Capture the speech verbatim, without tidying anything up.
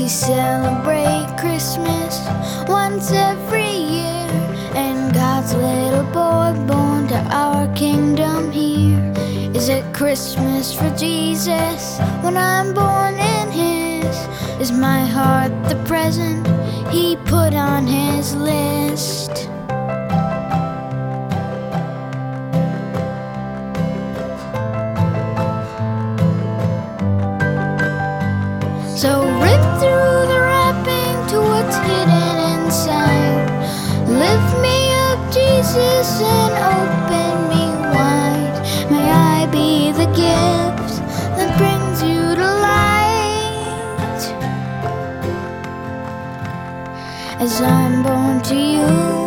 celebrate Christmas once every year, and God's little boy born to our kingdom here. Is it Christmas for Jesus when I'm born in His? Is my heart the present He put on His list? So rip through the wrapping to what's hidden inside. Lift me up, Jesus, and open me wide. May I be the gift that brings you to light. As I'm born to you,